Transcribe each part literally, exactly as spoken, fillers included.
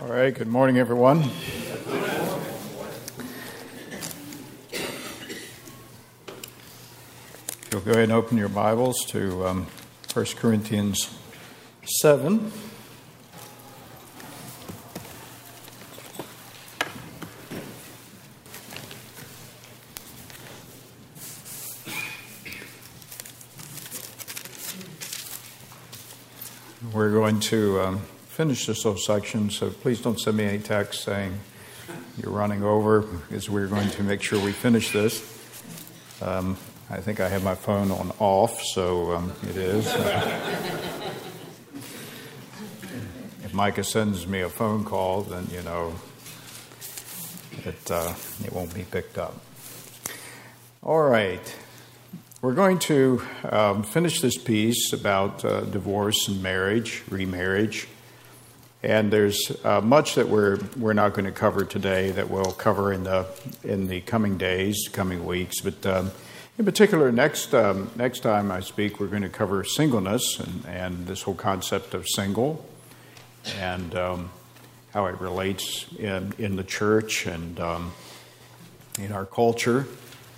All right, good morning, everyone. You'll go ahead and open your Bibles to um, First Corinthians seven. We're going to um, finish this little section, so please don't send me any text saying you're running over, because we're going to make sure we finish this. Um, I think I have my phone on off, so um, it is. If Micah sends me a phone call, then, you know, it, uh, it won't be picked up. All right. We're going to um, finish this piece about uh, divorce and marriage, remarriage. And there's uh, much that we're we're not going to cover today that we'll cover in the in the coming days, coming weeks. But um, in particular, next um, next time I speak, we're going to cover singleness and, and this whole concept of single and um, how it relates in in the church and um, in our culture.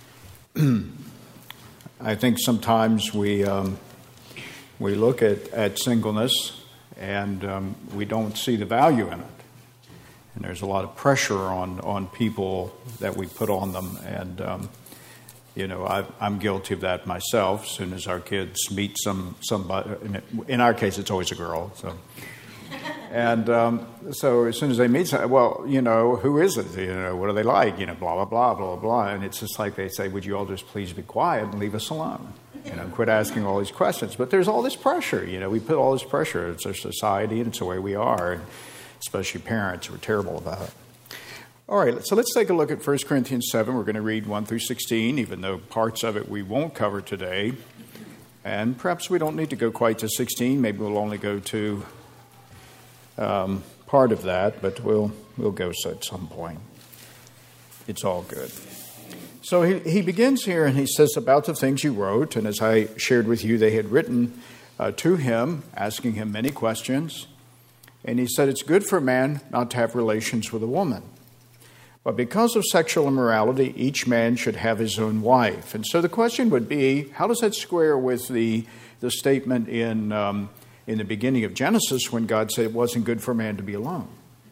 I think sometimes we um, we look at, at singleness and um, we don't see the value in it. And there's a lot of pressure on, on people that we put on them. And, um, you know, I, I'm guilty of that myself. As soon as our kids meet some somebody, in our case, it's always a girl. So, and um, so as soon as they meet somebody, well, you know, who is it? You know, what are they like? You know, blah, blah, blah, blah, blah. And it's just like they say, would you all just please be quiet and leave us alone? You know, quit asking all these questions. But there's all this pressure. You know, we put all this pressure. It's our society, and it's the way we are. And especially parents, we're terrible about it. All right, so let's take a look at First Corinthians seven. We're going to read one through sixteen, even though parts of it we won't cover today. And perhaps we don't need to go quite to sixteen. Maybe we'll only go to um, part of that, but we'll we'll go at some point. It's all good. So he, he begins here and he says, about the things you wrote, and as I shared with you, they had written uh, to him, asking him many questions. And he said, it's good for a man not to have relations with a woman. But because of sexual immorality, each man should have his own wife. And so the question would be, how does that square with the, the statement in, um, in the beginning of Genesis when God said it wasn't good for a man to be alone?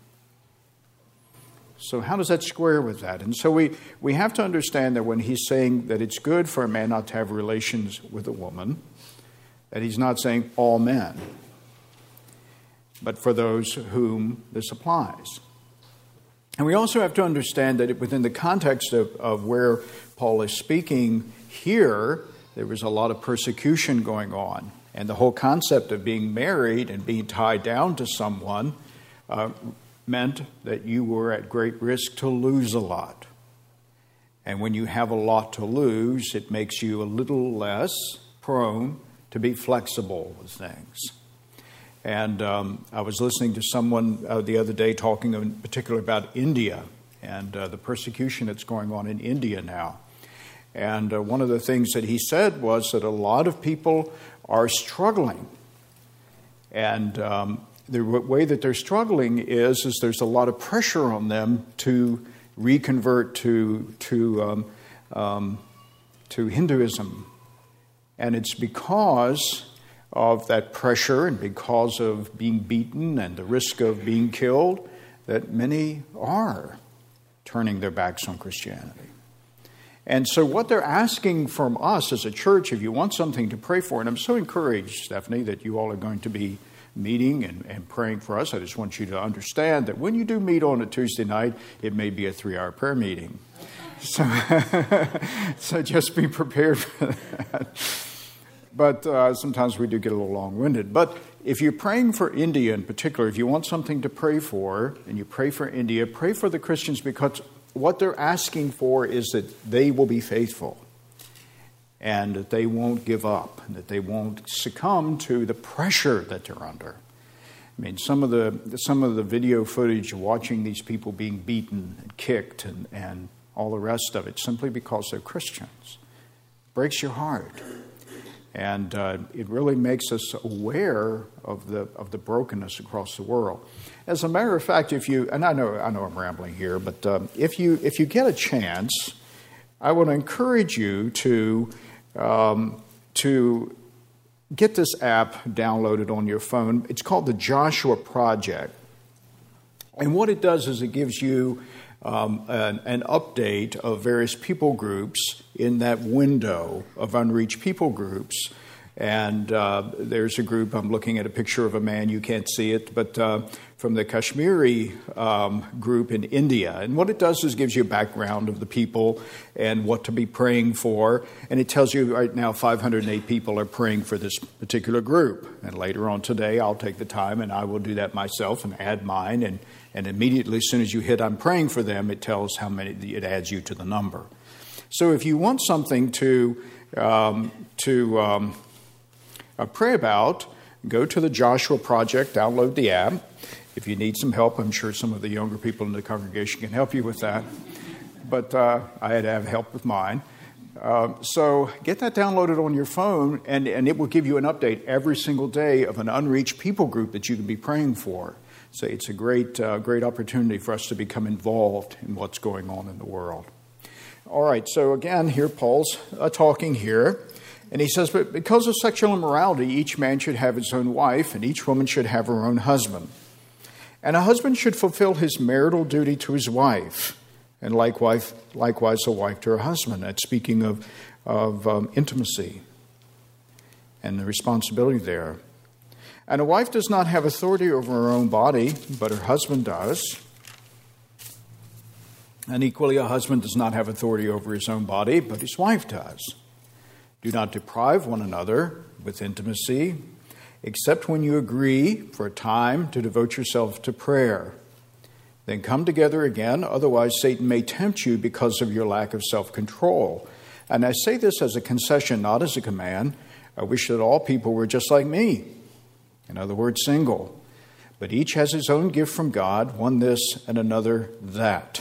So how does that square with that? And so we, we have to understand that when he's saying that it's good for a man not to have relations with a woman, that he's not saying all men, but for those whom this applies. And we also have to understand that within the context of, of where Paul is speaking here, there was a lot of persecution going on. And the whole concept of being married and being tied down to someone uh, meant that you were at great risk to lose a lot. And when you have a lot to lose, it makes you a little less prone to be flexible with things. And um, I was listening to someone uh, the other day talking in particular about India and uh, the persecution that's going on in India now. And uh, one of the things that he said was that a lot of people are struggling. And um, the way that they're struggling is, is there's a lot of pressure on them to reconvert to to um, um, to Hinduism, and it's because of that pressure and because of being beaten and the risk of being killed that many are turning their backs on Christianity. And so what they're asking from us as a church, if you want something to pray for, and I'm so encouraged, Stephanie, that you all are going to be meeting and, and praying for us. I just want you to understand that when you do meet on a Tuesday night, it may be a three-hour prayer meeting. So, so just be prepared for that. But uh, sometimes we do get a little long-winded. But if you're praying for India in particular, if you want something to pray for, and you pray for India, pray for the Christians, because what they're asking for is that they will be faithful and that they won't give up, and that they won't succumb to the pressure that they're under. I mean, some of the some of the video footage of watching these people being beaten and kicked and, and all the rest of it, simply because they're Christians, breaks your heart. And uh, it really makes us aware of the of the brokenness across the world. As a matter of fact, if you, and I know I know I'm rambling here, but um, if you if you get a chance, I would encourage you to um, to get this app downloaded on your phone. It's called the Joshua Project. And what it does is it gives you um, an, an update of various people groups in that window of unreached people groups. And uh, there's a group, I'm looking at a picture of a man, you can't see it, but uh, from the Kashmiri um, group in India. And what it does is gives you a background of the people and what to be praying for. And it tells you right now five hundred eight people are praying for this particular group. And later on today, I'll take the time and I will do that myself and add mine. And, and immediately, as soon as you hit I'm praying for them, it tells how many, it adds you to the number. So if you want something to, um, to, um, Uh, pray about, go to the Joshua Project, download the app. If you need some help, I'm sure some of the younger people in the congregation can help you with that. But uh, I had to have help with mine. Uh, so get that downloaded on your phone, and, and it will give you an update every single day of an unreached people group that you can be praying for. So it's a great, uh, great opportunity for us to become involved in what's going on in the world. All right, so again, here Paul's uh, talking here. And he says, but because of sexual immorality, each man should have his own wife, and each woman should have her own husband. And a husband should fulfill his marital duty to his wife, and likewise, likewise a wife to her husband. That's speaking of, of um, intimacy and the responsibility there. And a wife does not have authority over her own body, but her husband does. And equally, a husband does not have authority over his own body, but his wife does. Do not deprive one another with intimacy, except when you agree for a time to devote yourself to prayer. Then come together again, otherwise Satan may tempt you because of your lack of self-control. And I say this as a concession, not as a command. I wish that all people were just like me. In other words, single. But each has his own gift from God, one this and another that.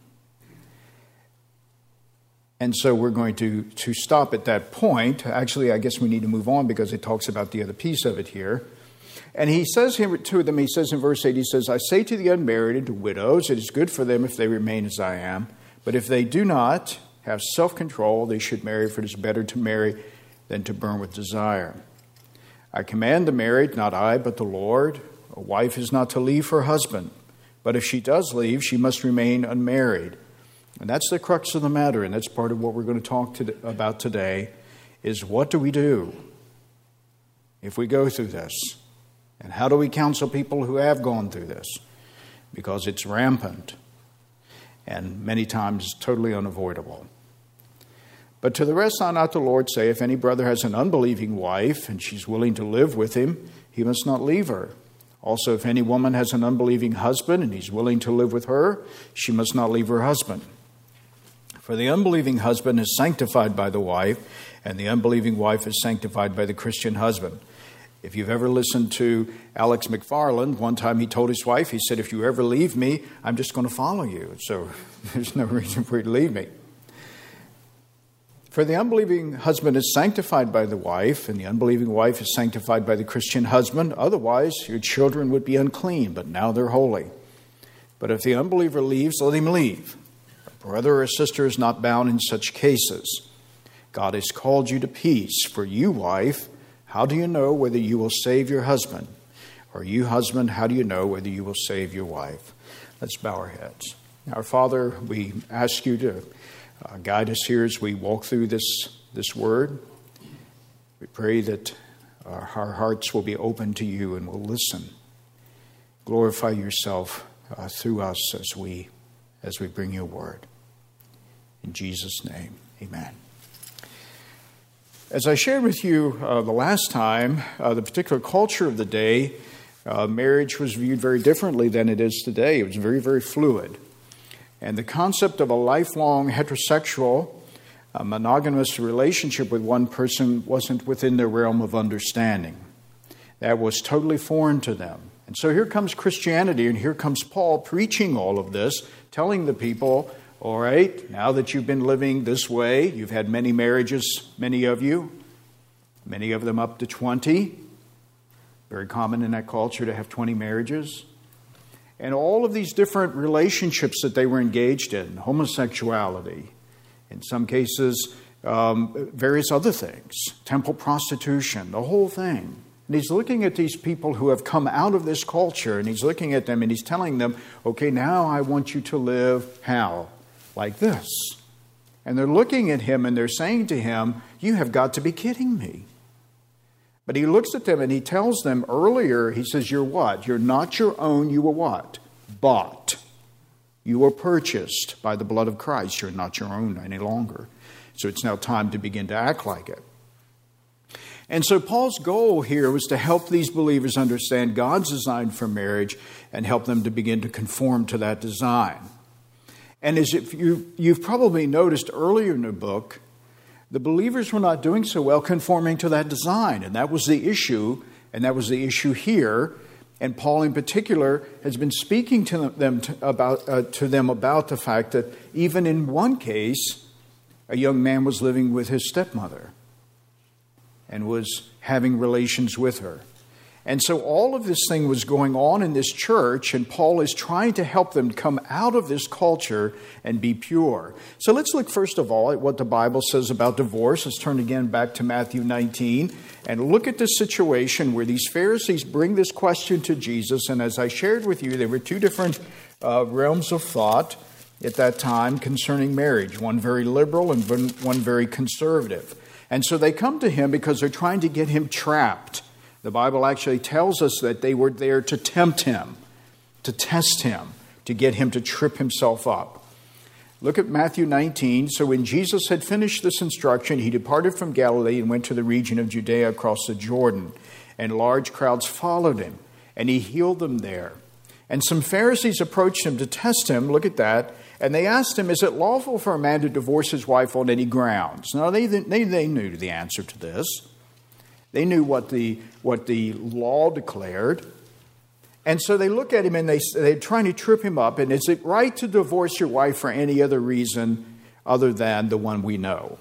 And so we're going to, to stop at that point. Actually, I guess we need to move on because it talks about the other piece of it here. And he says here to them, he says in verse eight, he says, I say to the unmarried and to widows, it is good for them if they remain as I am. But if they do not have self-control, they should marry, for it is better to marry than to burn with desire. I command the married, not I, but the Lord. A wife is not to leave her husband. But if she does leave, she must remain unmarried. And that's the crux of the matter, and that's part of what we're going to talk to, about today, is what do we do if we go through this? And how do we counsel people who have gone through this? Because it's rampant and many times totally unavoidable. But to the rest I not the Lord say, if any brother has an unbelieving wife and she's willing to live with him, he must not leave her. Also, if any woman has an unbelieving husband and he's willing to live with her, she must not leave her husband. For the unbelieving husband is sanctified by the wife, and the unbelieving wife is sanctified by the Christian husband. If you've ever listened to Alex McFarland, one time he told his wife, he said, if you ever leave me, I'm just going to follow you. So there's no reason for you to leave me. For the unbelieving husband is sanctified by the wife, and the unbelieving wife is sanctified by the Christian husband. Otherwise, your children would be unclean, but now they're holy. But if the unbeliever leaves, let him leave. A brother or sister is not bound in such cases. God has called you to peace. For you, wife, how do you know whether you will save your husband? Or you, husband, how do you know whether you will save your wife? Let's bow our heads. Our Father, we ask you to uh, guide us here as we walk through this, this word. We pray that our, our hearts will be open to you and will listen. Glorify yourself uh, through us as we, as we bring your word. In Jesus' name, amen. As I shared with you uh, the last time, uh, the particular culture of the day, uh, marriage was viewed very differently than it is today. It was very, very fluid. And the concept of a lifelong heterosexual, uh, monogamous relationship with one person wasn't within their realm of understanding. That was totally foreign to them. And so here comes Christianity, and here comes Paul preaching all of this, telling the people, all right, now that you've been living this way, you've had many marriages, many of you, many of them up to twenty. Very common in that culture to have twenty marriages. and all of these different relationships that they were engaged in, homosexuality, in some cases, um, various other things, temple prostitution, the whole thing. And he's looking at these people who have come out of this culture, and he's looking at them and he's telling them, okay, now I want you to live how? Like this. And they're looking at him and they're saying to him, you have got to be kidding me. But he looks at them and he tells them earlier, he says, you're what? You're not your own, you were what? Bought. You were purchased by the blood of Christ. You're not your own any longer. So it's now time to begin to act like it. And so Paul's goal here was to help these believers understand God's design for marriage and help them to begin to conform to that design. And as if you, you've probably noticed earlier in the book, the believers were not doing so well conforming to that design. And that was the issue, and that was the issue here. And Paul in particular has been speaking to them to, about, uh, to them about the fact that even in one case, a young man was living with his stepmother and was having relations with her. And so all of this thing was going on in this church, and Paul is trying to help them come out of this culture and be pure. So let's look first of all at what the Bible says about divorce. Let's turn again back to Matthew nineteen and look at this situation where these Pharisees bring this question to Jesus. And as I shared with you, there were two different uh, realms of thought at that time concerning marriage, one very liberal and one very conservative. And so they come to him because they're trying to get him trapped. The Bible actually tells us that they were there to tempt him, to test him, to get him to trip himself up. Look at Matthew nineteen. So when Jesus had finished this instruction, he departed from Galilee and went to the region of Judea across the Jordan. And large crowds followed him, and he healed them there. And some Pharisees approached him to test him. Look at that. And they asked him, is it lawful for a man to divorce his wife on any grounds? Now, they, they, they knew the answer to this. They knew what the what the law declared. And so they look at him and they, they're trying to trip him up. And is it right to divorce your wife for any other reason other than the one we know?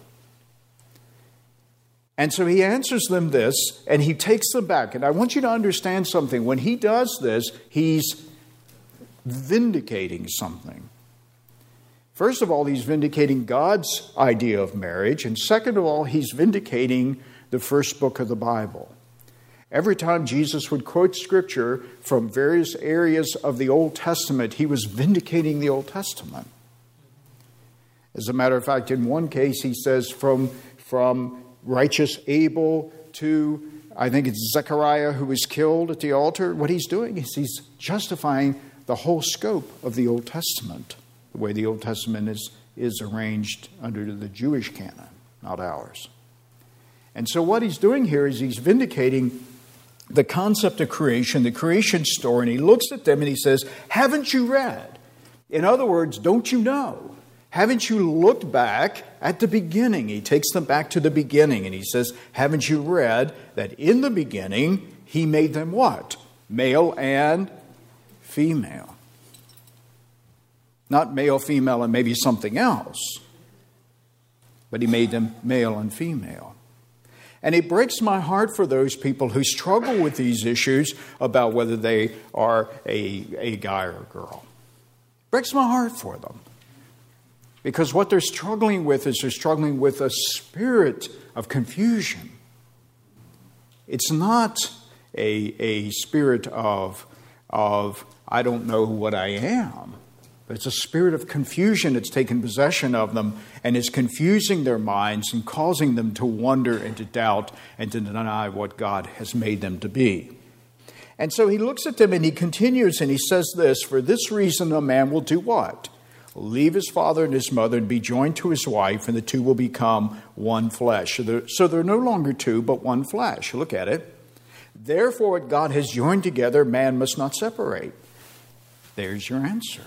And so he answers them this, and he takes them back. And I want you to understand something. When he does this, he's vindicating something. First of all, he's vindicating God's idea of marriage. And second of all, he's vindicating the first book of the Bible. Every time Jesus would quote Scripture from various areas of the Old Testament, he was vindicating the Old Testament. As a matter of fact, in one case, he says from, from righteous Abel to, I think it's Zechariah who was killed at the altar. What he's doing is he's justifying the whole scope of the Old Testament, the way the Old Testament is, is arranged under the Jewish canon, not ours. And so what he's doing here is he's vindicating the concept of creation, the creation story, and he looks at them and he says, haven't you read? In other words, don't you know? Haven't you looked back at the beginning? He takes them back to the beginning and he says, haven't you read that in the beginning he made them what? Male and female. Not male, female, and maybe something else, but he made them male and female. And it breaks my heart for those people who struggle with these issues about whether they are a, a guy or a girl. It breaks my heart for them. Because what they're struggling with is they're struggling with a spirit of confusion. It's not a, a spirit of, of, I don't know what I am. But it's a spirit of confusion that's taken possession of them and is confusing their minds and causing them to wonder and to doubt and to deny what God has made them to be. And so he looks at them and he continues and he says this, for this reason a man will do what? Leave his father and his mother and be joined to his wife, and the two will become one flesh. So they're, so they're no longer two, but one flesh. Look at it. Therefore, what God has joined together, man must not separate. There's your answer.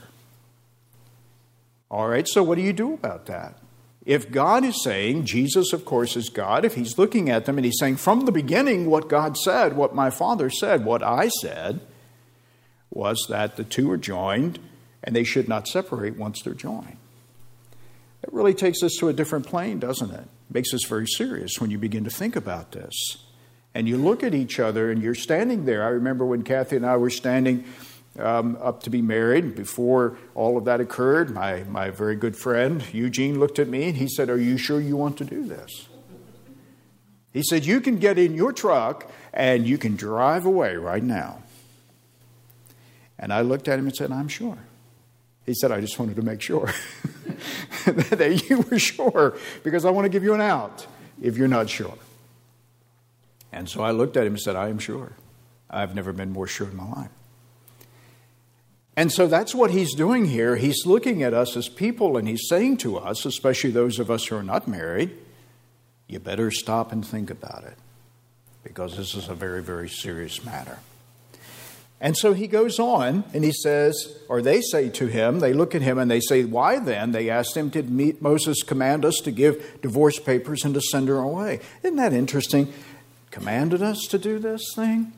All right, so what do you do about that? If God is saying, Jesus, of course, is God, if he's looking at them and he's saying, from the beginning, what God said, what my Father said, what I said, was that the two are joined and they should not separate once they're joined. It really takes us to a different plane, doesn't it? It makes us very serious when you begin to think about this. And you look at each other and you're standing there. I remember when Kathy and I were standing um, up to be married. Before all of that occurred, my, my very good friend Eugene looked at me and he said, "Are you sure you want to do this?" He said, "You can get in your truck and you can drive away right now." And I looked at him and said, "I'm sure." He said, "I just wanted to make sure that you were sure, because I want to give you an out if you're not sure." And so I looked at him and said, "I am sure. I've never been more sure in my life." And so that's what he's doing here. He's looking at us as people and he's saying to us, especially those of us who are not married, you better stop and think about it, because this is a very, very serious matter. And so he goes on and he says, or they say to him, they look at him and they say, "Why then?" They asked him, "Did Moses command us to give divorce papers and to send her away?" Isn't that interesting? Commanded us to do this thing?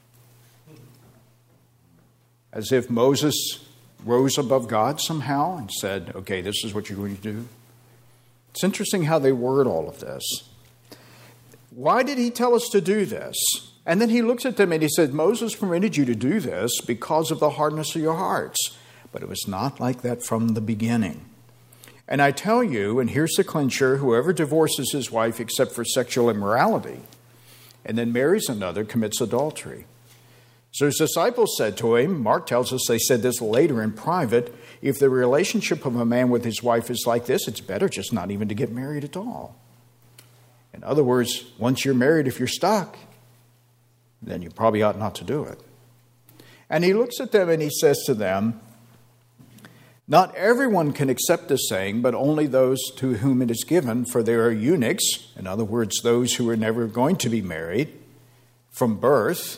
As if Moses rose above God somehow and said, "Okay, this is what you're going to do." It's interesting how they word all of this. Why did he tell us to do this? And then he looks at them and he said, "Moses permitted you to do this because of the hardness of your hearts. But it was not like that from the beginning. And I tell you," and here's the clincher, "whoever divorces his wife except for sexual immorality and then marries another commits adultery." So his disciples said to him, Mark tells us they said this later in private, "If the relationship of a man with his wife is like this, it's better just not even to get married at all." In other words, once you're married, if you're stuck, then you probably ought not to do it. And he looks at them and he says to them, "Not everyone can accept this saying, but only those to whom it is given, for there are eunuchs," in other words, those who are never going to be married, "from birth,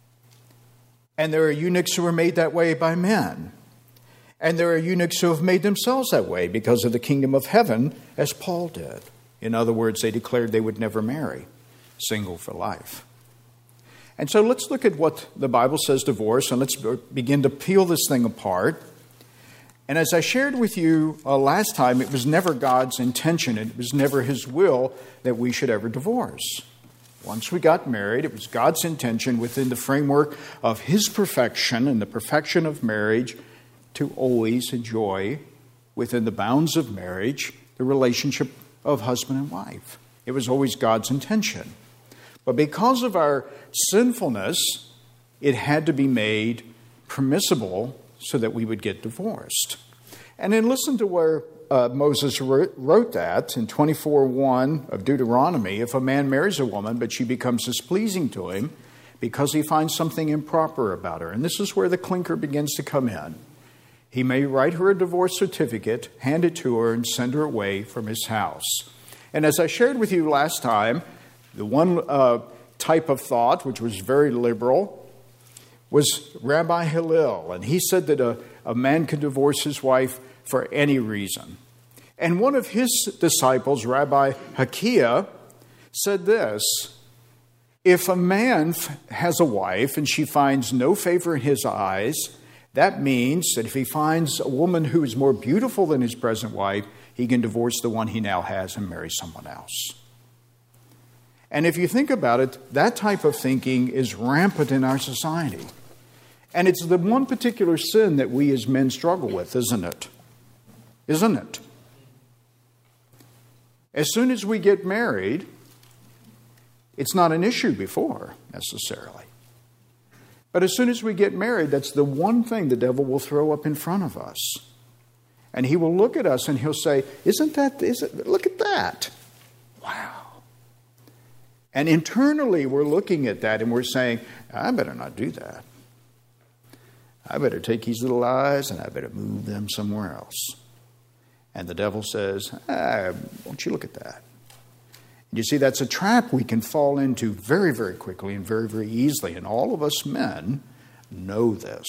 and there are eunuchs who are made that way by men. And there are eunuchs who have made themselves that way because of the kingdom of heaven, as Paul did." In other words, they declared they would never marry, single for life. And so let's look at what the Bible says divorce, and let's begin to peel this thing apart. And as I shared with you uh, last time, it was never God's intention, it was never His will that we should ever divorce. Once we got married, it was God's intention within the framework of His perfection and the perfection of marriage to always enjoy, within the bounds of marriage, the relationship of husband and wife. It was always God's intention. But because of our sinfulness, it had to be made permissible so that we would get divorced. And then listen to where uh, Moses wrote, wrote that in twenty-four one of Deuteronomy. "If a man marries a woman, but she becomes displeasing to him because he finds something improper about her." And this is where the clinker begins to come in. "He may write her a divorce certificate, hand it to her, and send her away from his house." And as I shared with you last time, the one uh, type of thought, which was very liberal, was Rabbi Hillel. And he said that a, a man could divorce his wife for any reason. And one of his disciples, Rabbi Hakiah, said this: "If a man f- has a wife and she finds no favor in his eyes, that means that if he finds a woman who is more beautiful than his present wife, he can divorce the one he now has and marry someone else." And if you think about it, that type of thinking is rampant in our society. And it's the one particular sin that we as men struggle with, isn't it? Isn't it? As soon as we get married, it's not an issue before, necessarily. But as soon as we get married, that's the one thing the devil will throw up in front of us. And he will look at us and he'll say, "Isn't that, isn't, look at that. Wow." And internally we're looking at that and we're saying, "I better not do that. I better take these little eyes and I better move them somewhere else." And the devil says, ah, "Won't you look at that?" And you see, that's a trap we can fall into very, very quickly and very, very easily. And all of us men know this.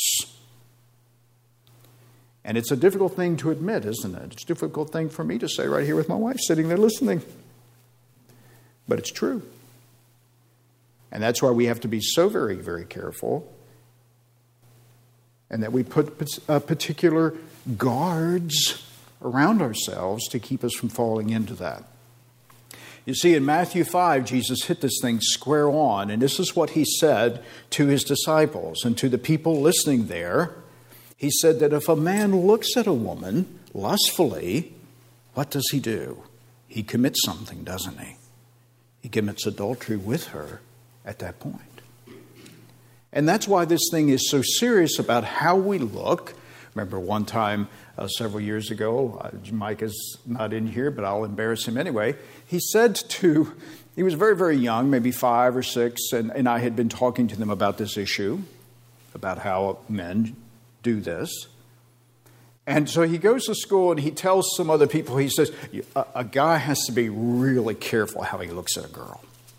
And it's a difficult thing to admit, isn't it? It's a difficult thing for me to say right here with my wife sitting there listening. But it's true. And that's why we have to be so very, very careful. And that we put uh, particular guards around ourselves to keep us from falling into that. You see, in Matthew five, Jesus hit this thing square on. And this is what He said to His disciples and to the people listening there. He said that if a man looks at a woman lustfully, what does he do? He commits something, doesn't he? He commits adultery with her at that point. And that's why this thing is so serious about how we look. Remember one time uh, several years ago, uh, Mike is not in here, but I'll embarrass him anyway. He said to, he was very, very young, maybe five or six, and, and I had been talking to them about this issue, about how men do this. And so he goes to school and he tells some other people, he says, a, a guy has to be really careful how he looks at a girl.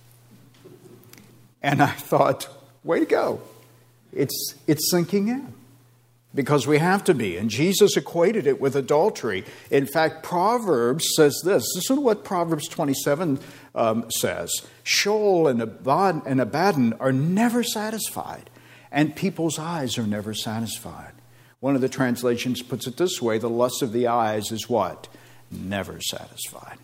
And I thought, way to go. It's, it's sinking in. Because we have to be. And Jesus equated it with adultery. In fact, Proverbs says this. Listen to what Proverbs twenty-seven um, says. Sheol and Abaddon, and Abaddon are never satisfied, and people's eyes are never satisfied. One of the translations puts it this way. The lust of the eyes is what? Never satisfied.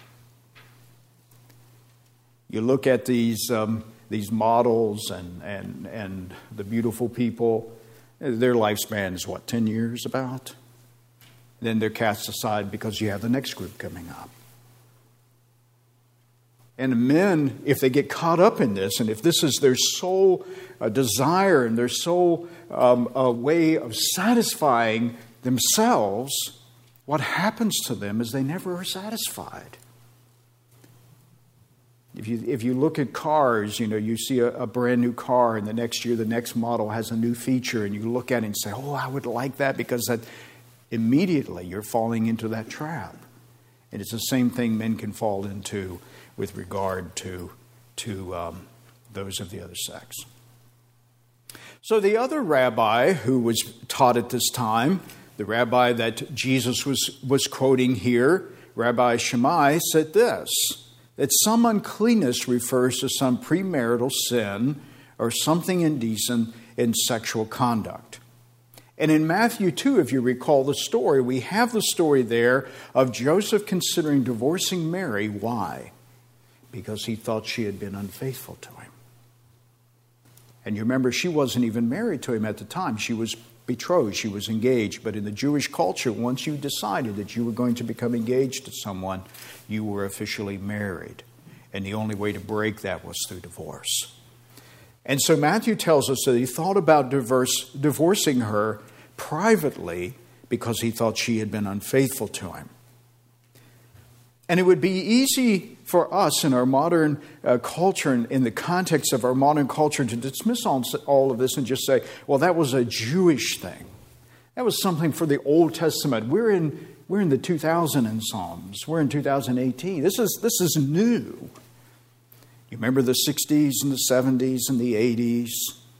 You look at these, um, these models and, and, and the beautiful people. Their lifespan is what, ten years about? Then they're cast aside because you have the next group coming up. And men, if they get caught up in this, and if this is their sole uh, desire and their sole um, uh, way of satisfying themselves, what happens to them is they never are satisfied. If you if you look at cars, you know, you see a, a brand new car, and the next year the next model has a new feature, and you look at it and say, oh, I would like that, because that immediately you're falling into that trap. And it's the same thing men can fall into with regard to, to um, those of the other sex. So the other rabbi who was taught at this time, the rabbi that Jesus was, was quoting here, Rabbi Shammai, said this, that some uncleanness refers to some premarital sin or something indecent in sexual conduct. And in Matthew two, if you recall the story, we have the story there of Joseph considering divorcing Mary. Why? Because he thought she had been unfaithful to him. And you remember, she wasn't even married to him at the time. She was betrothed, she was engaged. But in the Jewish culture, once you decided that you were going to become engaged to someone, you were officially married. And the only way to break that was through divorce. And so Matthew tells us that he thought about divorce, divorcing her privately because he thought she had been unfaithful to him. And it would be easy for us in our modern uh, culture, and in the context of our modern culture, to dismiss all, all of this and just say, well, that was a Jewish thing. That was something for the Old Testament. We're in we're in the two thousand and Psalms. We're in two thousand eighteen. This is this is new. You remember the sixties and the seventies and the eighties,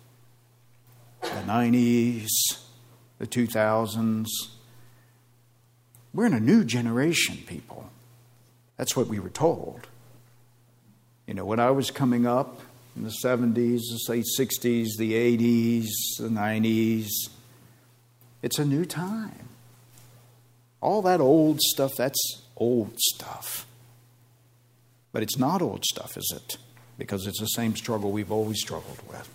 the nineties, the two thousands. We're in a new generation, people. That's what we were told. You know, when I was coming up in the seventies, the late sixties, the eighties, the nineties, it's a new time. All that old stuff, that's old stuff. But it's not old stuff, is it? Because it's the same struggle we've always struggled with.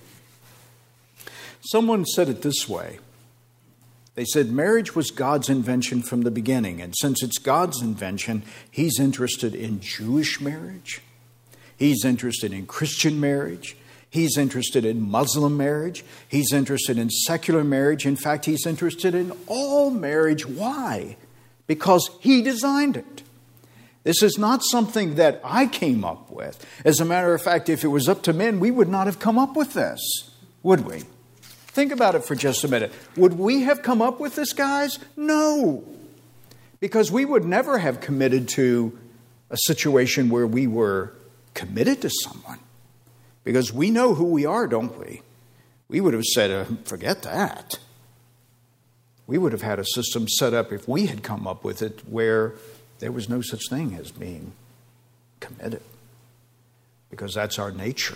Someone said it this way. They said marriage was God's invention from the beginning. And since it's God's invention, He's interested in Jewish marriage. He's interested in Christian marriage. He's interested in Muslim marriage. He's interested in secular marriage. In fact, He's interested in all marriage. Why? Because He designed it. This is not something that I came up with. As a matter of fact, if it was up to men, we would not have come up with this, would we? Think about it for just a minute. Would we have come up with this, guys? No. Because we would never have committed to a situation where we were committed to someone. Because we know who we are, don't we? We would have said, uh, forget that. We would have had a system set up, if we had come up with it, where there was no such thing as being committed. Because that's our nature.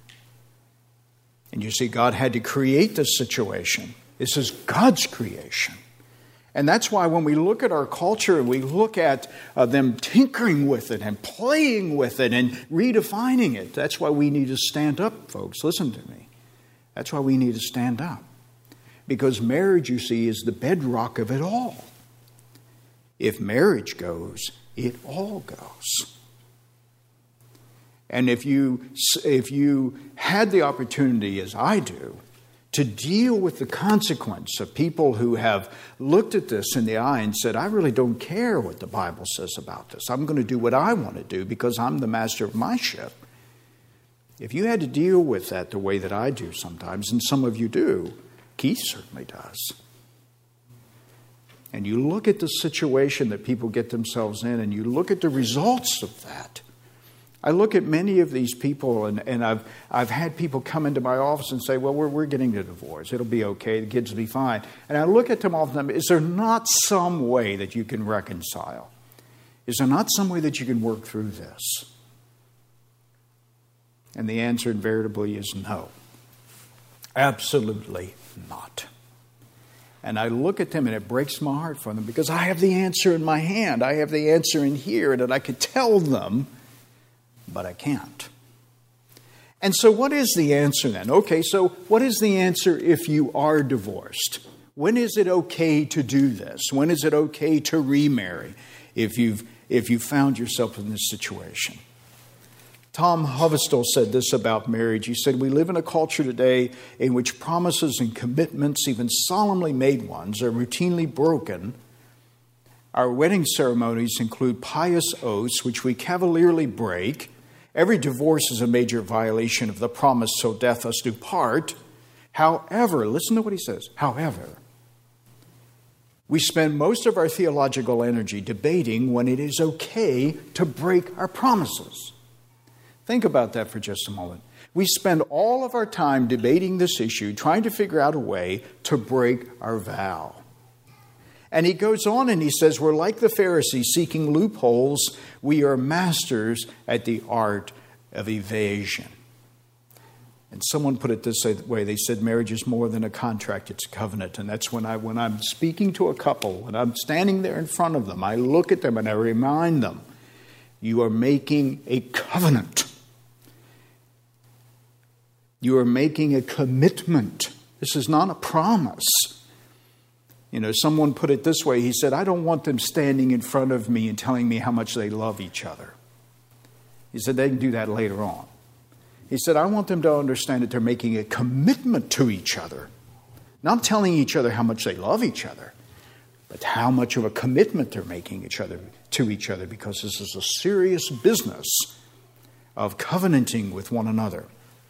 And you see, God had to create this situation. This is God's creation. And that's why when we look at our culture and we look at uh, them tinkering with it and playing with it and redefining it, that's why we need to stand up, folks. Listen to me. That's why we need to stand up. Because marriage, you see, is the bedrock of it all. If marriage goes, it all goes. And if you, if you had the opportunity, as I do, to deal with the consequence of people who have looked at this in the eye and said, I really don't care what the Bible says about this. I'm going to do what I want to do because I'm the master of my ship. If you had to deal with that the way that I do sometimes, and some of you do, Keith certainly does. And you look at the situation that people get themselves in, and you look at the results of that. I look at many of these people, and, and I've I've had people come into my office and say, well, we're, we're getting a divorce. It'll be okay. The kids will be fine. And I look at them all the time. Is there not some way that you can reconcile? Is there not some way that you can work through this? And the answer invariably is no. Absolutely not. And I look at them and it breaks my heart for them because I have the answer in my hand. I have the answer in here that I could tell them, but I can't. And so what is the answer then? Okay, so what is the answer if you are divorced? When is it okay to do this? When is it okay to remarry if you've if you found yourself in this situation? Tom Hovestol said this about marriage. He said, we live in a culture today in which promises and commitments, even solemnly made ones, are routinely broken. Our wedding ceremonies include pious oaths, which we cavalierly break. Every divorce is a major violation of the promise, so death us do part. However, listen to what he says, however, we spend most of our theological energy debating when it is okay to break our promises. Think about that for just a moment. We spend all of our time debating this issue, trying to figure out a way to break our vow. And he goes on and he says, we're like the Pharisees seeking loopholes. We are masters at the art of evasion. And someone put it this way. They said marriage is more than a contract, it's a covenant. And that's when, I, when I'm speaking to a couple, when I'm standing there in front of them, I look at them and I remind them, you are making a covenant. You are making a commitment. This is not a promise. You know, someone put it this way. He said, I don't want them standing in front of me and telling me how much they love each other. He said, they can do that later on. He said, I want them to understand that they're making a commitment to each other. Not telling each other how much they love each other, but how much of a commitment they're making each other to each other, because this is a serious business of covenanting with one another.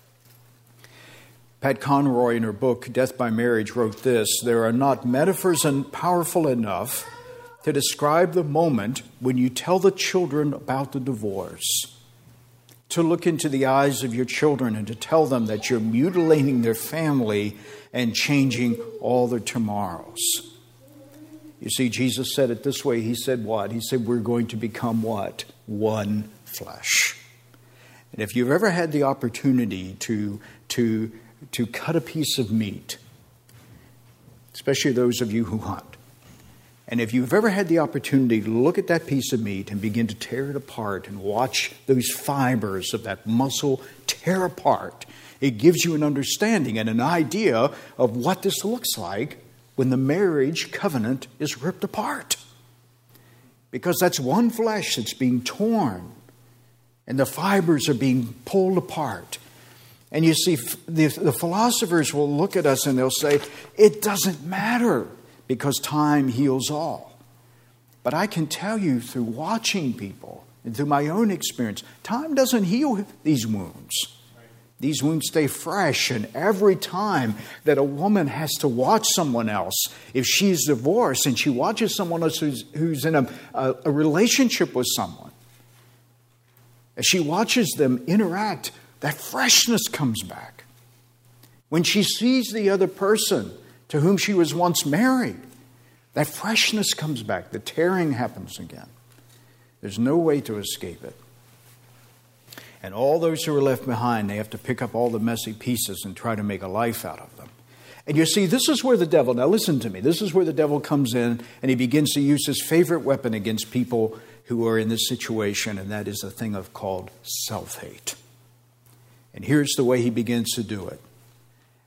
Pat Conroy, in her book, Death by Marriage, wrote this: there are not metaphors powerful enough to describe the moment when you tell the children about the divorce, to look into the eyes of your children and to tell them that you're mutilating their family and changing all their tomorrows. You see, Jesus said it this way. He said what? He said, we're going to become what? One flesh. And if you've ever had the opportunity to, to, to cut a piece of meat, especially those of you who hunt, and if you've ever had the opportunity to look at that piece of meat and begin to tear it apart and watch those fibers of that muscle tear apart, it gives you an understanding and an idea of what this looks like when the marriage covenant is ripped apart. Because that's one flesh that's being torn and the fibers are being pulled apart. And you see, the, the philosophers will look at us and they'll say, it doesn't matter because time heals all. But I can tell you through watching people and through my own experience, time doesn't heal these wounds. These wounds stay fresh, and every time that a woman has to watch someone else, if she's divorced and she watches someone else who's, who's in a, a, a relationship with someone, as she watches them interact, that freshness comes back. When she sees the other person to whom she was once married, that freshness comes back. The tearing happens again. There's no way to escape it. And all those who are left behind, they have to pick up all the messy pieces and try to make a life out of them. And you see, this is where the devil, now listen to me, this is where the devil comes in and he begins to use his favorite weapon against people who are in this situation, and that is the thing of called self-hate. And here's the way he begins to do it.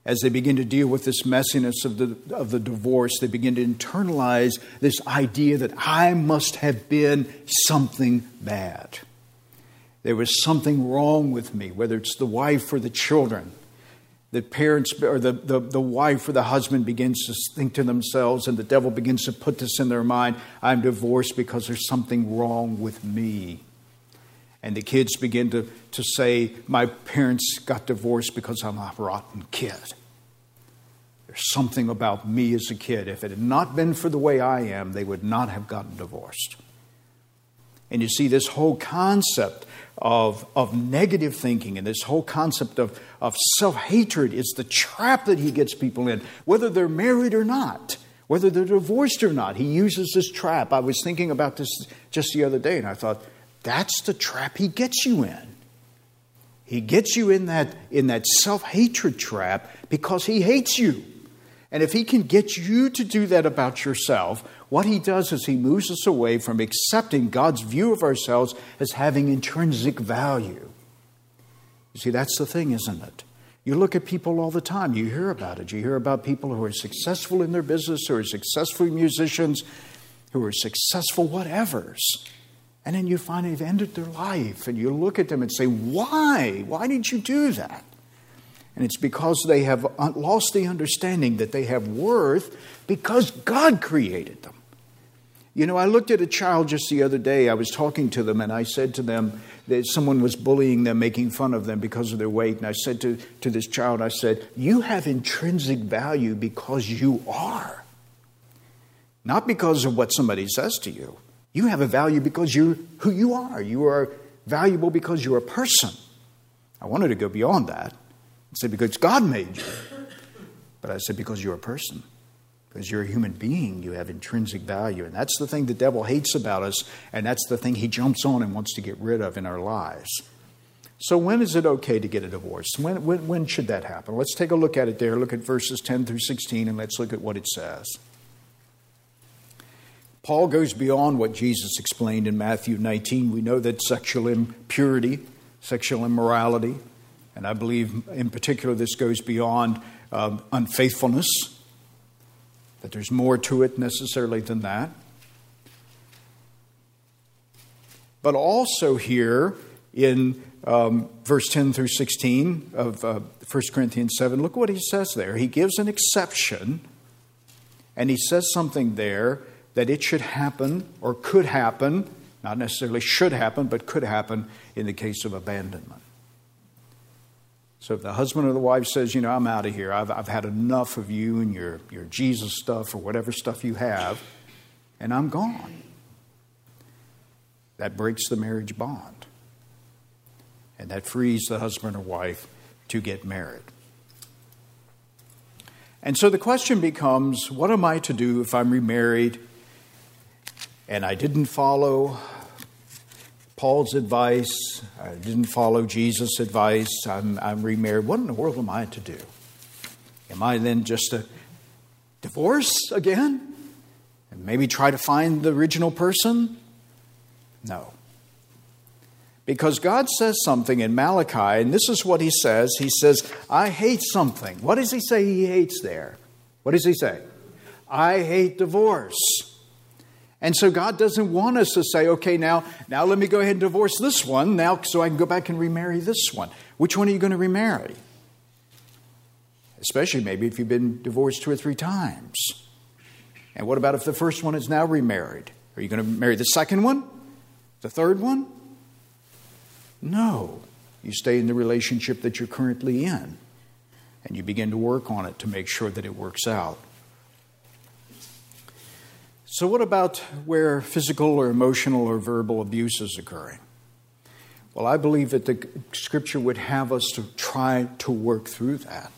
As they begin to deal with this messiness of the, of the divorce, they begin to internalize this idea that I must have been something bad. There was something wrong with me, whether it's the wife or the children. The parents or the, the, the wife or the husband begins to think to themselves, and the devil begins to put this in their mind, I'm divorced because there's something wrong with me. And the kids begin to, to say, my parents got divorced because I'm a rotten kid. There's something about me as a kid. If it had not been for the way I am, they would not have gotten divorced. And you see, this whole concept of, of negative thinking and this whole concept of, of self-hatred is the trap that he gets people in, whether they're married or not, whether they're divorced or not. He uses this trap. I was thinking about this just the other day, and I thought, that's the trap he gets you in. He gets you in that, in that self-hatred trap because he hates you. And if he can get you to do that about yourself, what he does is he moves us away from accepting God's view of ourselves as having intrinsic value. You see, that's the thing, isn't it? You look at people all the time. You hear about it. You hear about people who are successful in their business, who are successful musicians, who are successful whatevers. And then you find they've ended their life. And you look at them and say, why? Why did you do that? And it's because they have lost the understanding that they have worth because God created them. You know, I looked at a child just the other day. I was talking to them and I said to them that someone was bullying them, making fun of them because of their weight. And I said to, to this child, I said, you have intrinsic value because you are. Not because of what somebody says to you. You have a value because you're who you are. You are valuable because you're a person. I wanted to go beyond that. I said, because God made you. But I said, because you're a person. Because you're a human being, you have intrinsic value. And that's the thing the devil hates about us. And that's the thing he jumps on and wants to get rid of in our lives. So when is it okay to get a divorce? When, when, when should that happen? Let's take a look at it there. Look at verses ten through sixteen and let's look at what it says. Paul goes beyond what Jesus explained in Matthew nineteen. We know that sexual impurity, sexual immorality, and I believe in particular this goes beyond um, unfaithfulness, that there's more to it necessarily than that. But also here in um, verse ten through sixteen of uh, First Corinthians seven, look what he says there. He gives an exception, and he says something there that it should happen or could happen, not necessarily should happen, but could happen in the case of abandonment. So if the husband or the wife says, you know, I'm out of here. I've, I've had enough of you and your, your Jesus stuff or whatever stuff you have, and I'm gone. That breaks the marriage bond. And that frees the husband or wife to get married. And so the question becomes, what am I to do if I'm remarried and I didn't follow Paul's advice, I didn't follow Jesus' advice, I'm, I'm remarried. What in the world am I to do? Am I then just to divorce again? And maybe try to find the original person? No. Because God says something in Malachi, and this is what he says. He says, I hate something. What does he say he hates there? What does he say? I hate divorce. And so God doesn't want us to say, okay, now, now let me go ahead and divorce this one now so I can go back and remarry this one. Which one are you going to remarry? Especially maybe if you've been divorced two or three times. And what about if the first one is now remarried? Are you going to marry the second one? The third one? No. You stay in the relationship that you're currently in. And you begin to work on it to make sure that it works out. So what about where physical or emotional or verbal abuse is occurring? Well, I believe that the Scripture would have us to try to work through that.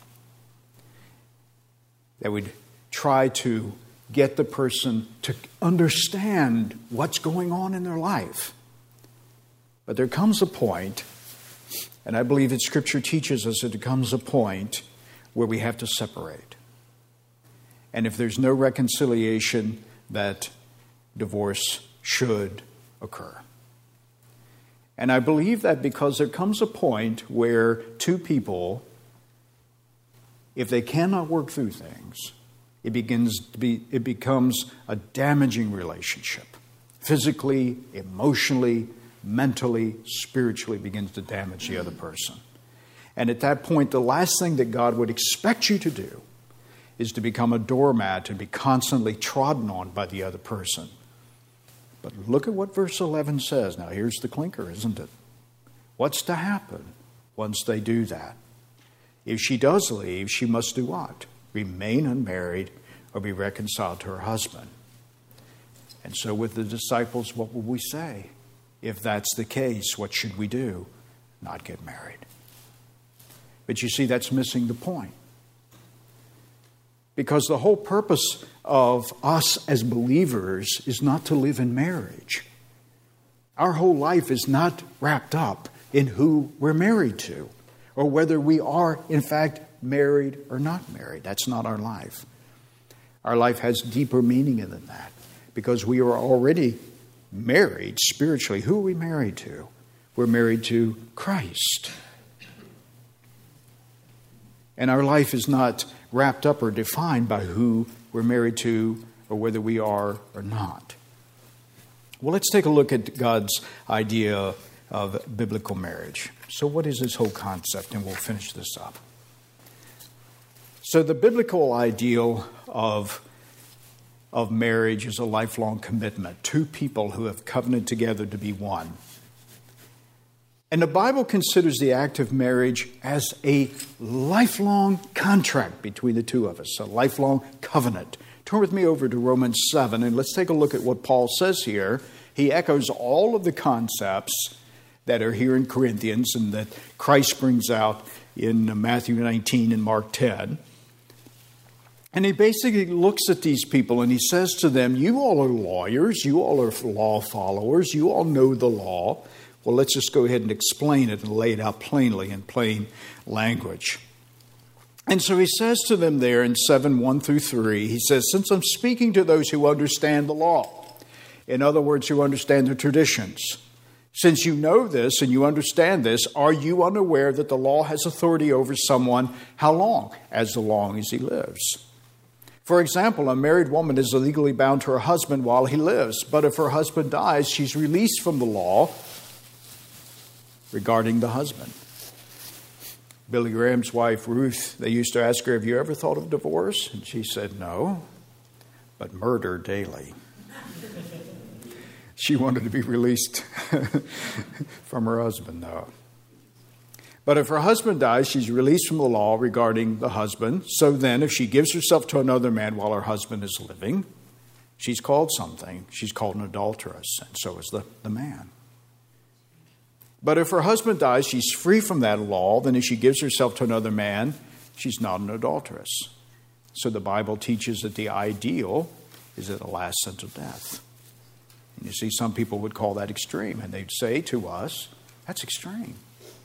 That we'd try to get the person to understand what's going on in their life. But there comes a point, and I believe that Scripture teaches us that there comes a point where we have to separate. And if there's no reconciliation, that divorce should occur. And I believe that because there comes a point where two people if they cannot work through things, it begins to be, it becomes a damaging relationship. Physically, emotionally, mentally, spiritually begins to damage the other person. And at that point, the last thing that God would expect you to do is to become a doormat and be constantly trodden on by the other person. But look at what verse eleven says. Now, here's the clinker, isn't it? What's to happen once they do that? If she does leave, she must do what? Remain unmarried or be reconciled to her husband. And so with the disciples, what would we say? If that's the case, what should we do? Not get married. But you see, that's missing the point. Because the whole purpose of us as believers is not to live in marriage. Our whole life is not wrapped up in who we're married to, or whether we are, in fact, married or not married. That's not our life. Our life has deeper meaning than that, because we are already married spiritually. Who are we married to? We're married to Christ. And our life is not wrapped up or defined by who we're married to or whether we are or not. Well, let's take a look at God's idea of biblical marriage. So what is this whole concept? And we'll finish this up. So the biblical ideal of, of marriage is a lifelong commitment. Two people who have covenanted together to be one. And the Bible considers the act of marriage as a lifelong contract between the two of us, a lifelong covenant. Turn with me over to Romans seven, and let's take a look at what Paul says here. He echoes all of the concepts that are here in Corinthians and that Christ brings out in Matthew nineteen and Mark ten. And he basically looks at these people and he says to them, you all are lawyers, you all are law followers, you all know the law. Well, let's just go ahead and explain it and lay it out plainly in plain language. And so he says to them there in seven, one through three, he says, since I'm speaking to those who understand the law, in other words, who understand the traditions, since you know this and you understand this, are you unaware that the law has authority over someone? How long? As long as he lives. For example, a married woman is legally bound to her husband while he lives, but if her husband dies, she's released from the law regarding the husband. Billy Graham's wife, Ruth, they used to ask her, have you ever thought of divorce? And she said, no, but murder daily. She wanted to be released from her husband, though. But if her husband dies, she's released from the law regarding the husband. So then, if she gives herself to another man while her husband is living, she's called something. She's called an adulteress, and so is the, the man. But if her husband dies, she's free from that law. Then if she gives herself to another man, she's not an adulteress. So the Bible teaches that the ideal is at the last sentence of death. And you see, some people would call that extreme, and they'd say to us, that's extreme.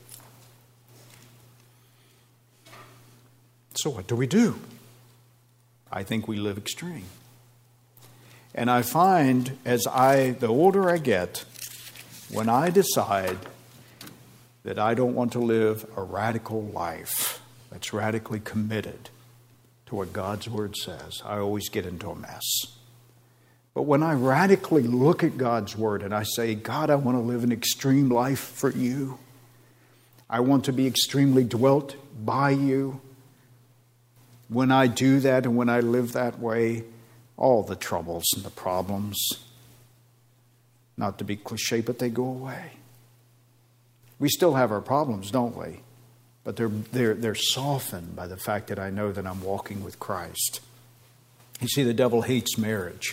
So what do we do? I think we live extreme. And I find as I, the older I get, when I decide that I don't want to live a radical life that's radically committed to what God's Word says, I always get into a mess. But when I radically look at God's Word and I say, God, I want to live an extreme life for you. I want to be extremely dwelt by you. When I do that and when I live that way, all the troubles and the problems, not to be cliche, but they go away. We still have our problems, don't we? But they're, they're, they're softened by the fact that I know that I'm walking with Christ. You see, the devil hates marriage.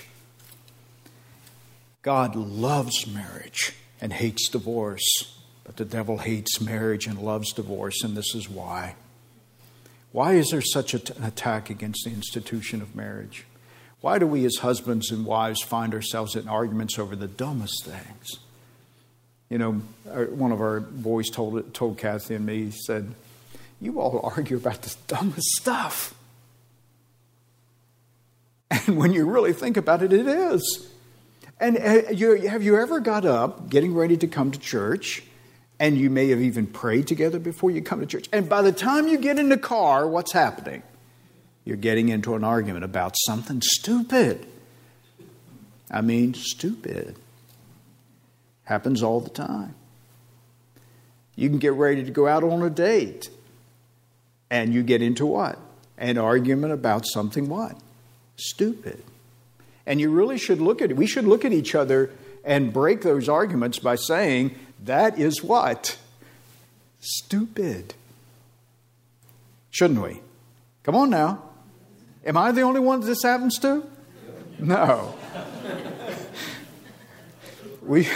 God loves marriage and hates divorce. But the devil hates marriage and loves divorce, and this is why. Why is there such an attack against the institution of marriage? Why do we as husbands and wives find ourselves in arguments over the dumbest things? You know, one of our boys told told Kathy and me, he said, you all argue about the dumbest stuff. And when you really think about it, it is. And you, have you ever got up, getting ready to come to church, And you may have even prayed together before you come to church. And by the time you get in the car, what's happening? You're getting into an argument about something stupid. I mean, stupid. Happens all the time. You can get ready to go out on a date. And you get into what? An argument about something what? Stupid. And you really should look at it. We should look at each other and break those arguments by saying, that is what? Stupid. Shouldn't we? Come on now. Am I the only one that this happens to? No. We...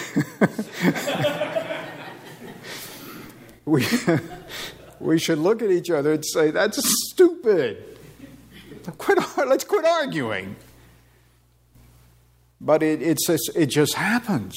we... We should look at each other and say, that's stupid. Quit, let's quit arguing. But it, it's, it just happens.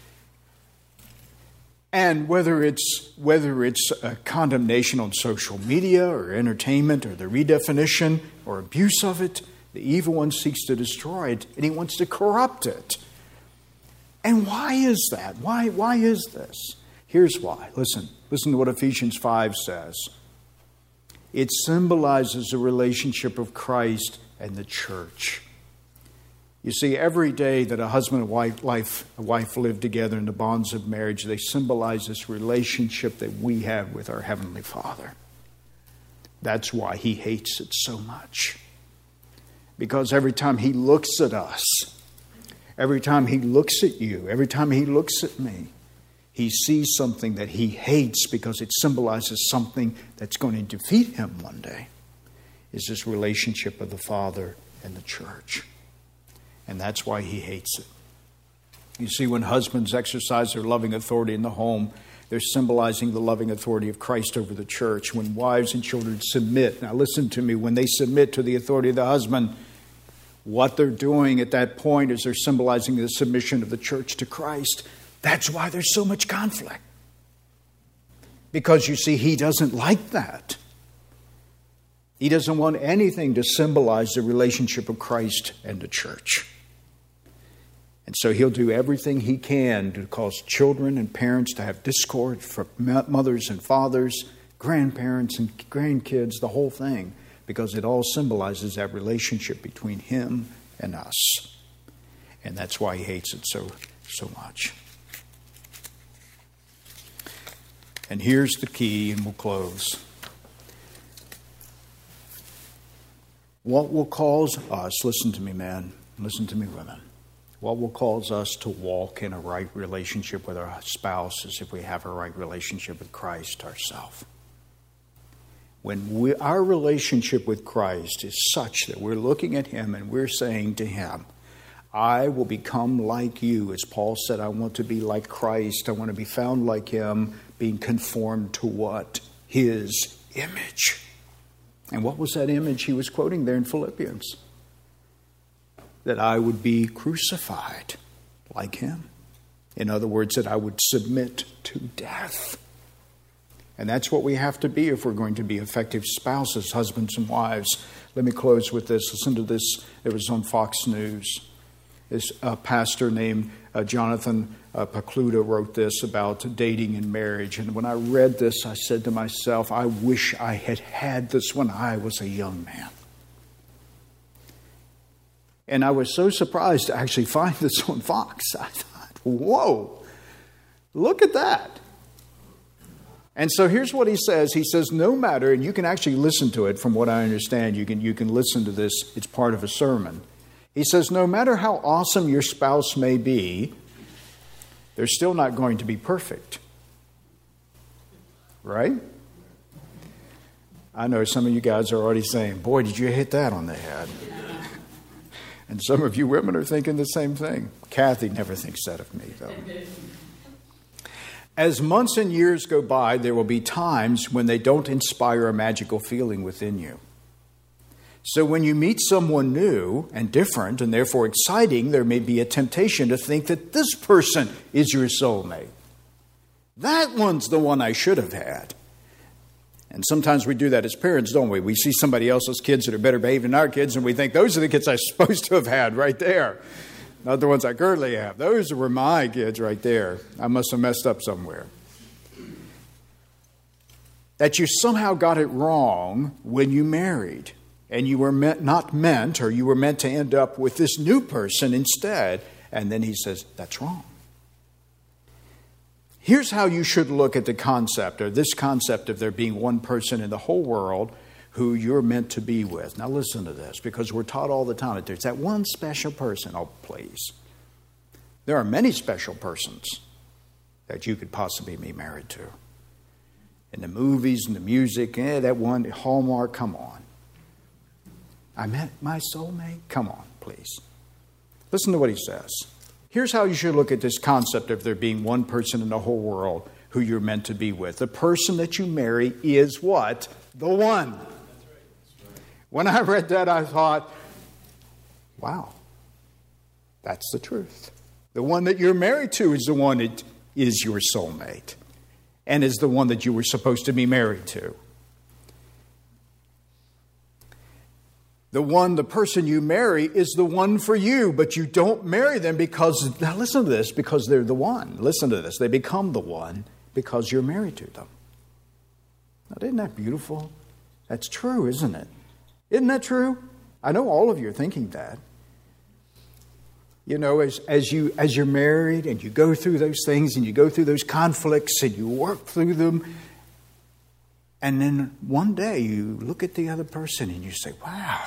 And whether it's, whether it's a condemnation on social media or entertainment or the redefinition or abuse of it, the evil one seeks to destroy it and he wants to corrupt it. And why is that? Why, why is this? Here's why. Listen. Listen to what Ephesians five says. It symbolizes the relationship of Christ and the church. You see, every day that a husband and wife, life, a wife live together in the bonds of marriage, they symbolize this relationship that we have with our Heavenly Father. That's why He hates it so much. Because every time He looks at us, every time He looks at you, every time He looks at me, He sees something that He hates because it symbolizes something that's going to defeat Him one day. Is this relationship of the Father and the church. And that's why He hates it. You see, when husbands exercise their loving authority in the home, they're symbolizing the loving authority of Christ over the church. When wives and children submit, now listen to me, when they submit to the authority of the husband, what they're doing at that point is they're symbolizing the submission of the church to Christ. That's why there's so much conflict. Because you see, He doesn't like that. He doesn't want anything to symbolize the relationship of Christ and the church. And so He'll do everything He can to cause children and parents to have discord, for mothers and fathers, grandparents and grandkids, the whole thing, because it all symbolizes that relationship between Him and us. And that's why He hates it so, so much. And here's the key, and we'll close. What will cause us, listen to me, men, listen to me, women, what will cause us to walk in a right relationship with our spouse is if we have a right relationship with Christ ourselves. When we, our relationship with Christ is such that we're looking at Him and we're saying to Him, I will become like you. As Paul said, I want to be like Christ. I want to be found like Him, being conformed to what? His image. And what was that image he was quoting there in Philippians? That I would be crucified like Him. In other words, that I would submit to death. And that's what we have to be if we're going to be effective spouses, husbands and wives. Let me close with this. Listen to this. It was on Fox News. This uh, pastor named uh, Jonathan uh, Pokluda wrote this about dating and marriage. And when I read this, I said to myself, I wish I had had this when I was a young man. And I was so surprised to actually find this on Fox. I thought, whoa, look at that. And so here's what he says. He says, no matter, and you can actually listen to it from what I understand. You can, you can listen to this. It's part of a sermon. He says, no matter how awesome your spouse may be, they're still not going to be perfect. Right? I know some of you guys are already saying, boy, did you hit that on the head. And some of you women are thinking the same thing. Kathy never thinks that of me, though. As months and years go by, there will be times when they don't inspire a magical feeling within you. So when you meet someone new and different and therefore exciting, there may be a temptation to think that this person is your soulmate. That one's the one I should have had. And sometimes we do that as parents, don't we? We see somebody else's kids that are better behaved than our kids, and we think those are the kids I'm supposed to have had right there. Not the ones I currently have. Those were my kids right there. I must have messed up somewhere. that you somehow got it wrong when you married, and you were meant, not meant, or you were meant to end up with this new person instead. And then he says, that's wrong. Here's how you should look at the concept, or this concept of there being one person in the whole world who you're meant to be with. Now listen to this, because we're taught all the time that there's that one special person. Oh, please. There are many special persons that you could possibly be married to. In the movies and the music, eh, that one, Hallmark, come on. I met my soulmate? Come on, please. Listen to what he says. Here's how you should look at this concept of there being one person in the whole world who you're meant to be with. The person that you marry is what? The one. That's right. That's right. When I read that, I thought, wow, that's the truth. The one that you're married to is the one that is your soulmate and is the one that you were supposed to be married to. The one, the person you marry is the one for you, but you don't marry them because, now listen to this, because they're the one. Listen to this. They become the one because you're married to them. Now, isn't that beautiful? That's true, isn't it? Isn't that true? I know all of you are thinking that. You know, as, as, you, as you're married and you go through those things and you go through those conflicts and you work through them, and then one day you look at the other person and you say, wow,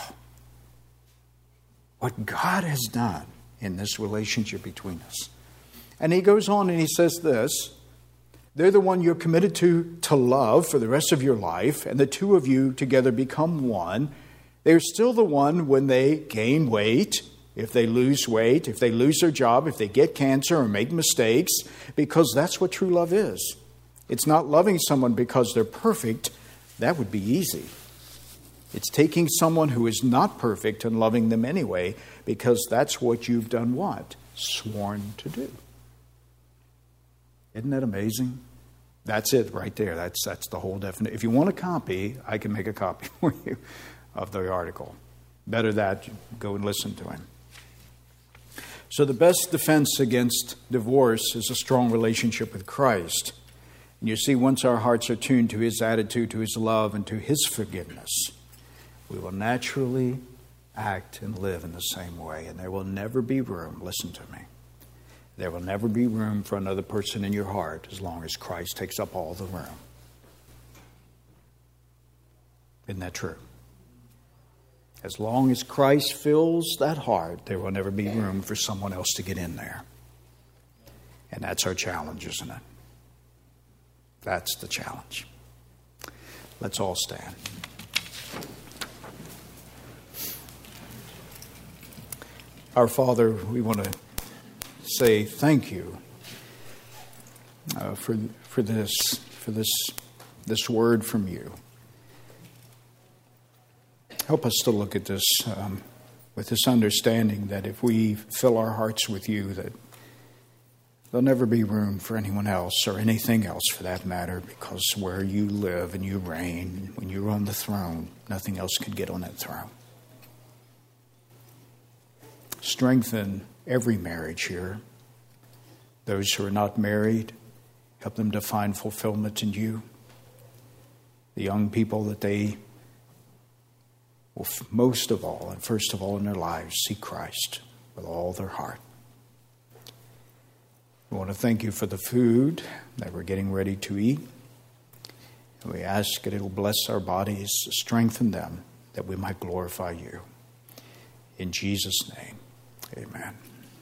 what God has done in this relationship between us. And he goes on and he says this, they're the one you're committed to, to love for the rest of your life, and the two of you together become one. They're still the one when they gain weight, if they lose weight, if they lose their job, if they get cancer or make mistakes, because that's what true love is. It's not loving someone because they're perfect. That would be easy. It's taking someone who is not perfect and loving them anyway, because that's what you've done what? Sworn to do. Isn't that amazing? That's it right there. That's, that's the whole definition. If you want a copy, I can make a copy for you of the article. Better that, go and listen to him. So the best defense against divorce is a strong relationship with Christ. And you see, once our hearts are tuned to His attitude, to His love, and to His forgiveness, we will naturally act and live in the same way. And there will never be room, listen to me, there will never be room for another person in your heart as long as Christ takes up all the room. Isn't that true? As long as Christ fills that heart, there will never be room for someone else to get in there. And that's our challenge, isn't it? That's the challenge. Let's all stand. Our Father, we want to say thank you uh, for for this for this this word from you. Help us to look at this um, with this understanding that if we fill our hearts with you, that there'll never be room for anyone else or anything else for that matter, because where you live and you reign, when you're on the throne, nothing else can get on that throne. Strengthen every marriage here. Those who are not married, help them to find fulfillment in you. The young people, that they will most of all and first of all in their lives seek Christ with all their heart. We want to thank you for the food that we're getting ready to eat. And we ask that it will bless our bodies, strengthen them, that we might glorify you. In Jesus' name, amen.